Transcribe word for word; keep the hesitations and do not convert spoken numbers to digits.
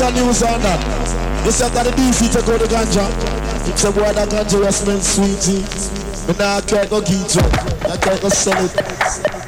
ganja news on that. You said that the D C take out the ganja. It's a boy that ganja just smells sweetie. But now I can't go get you. I can't go sell it.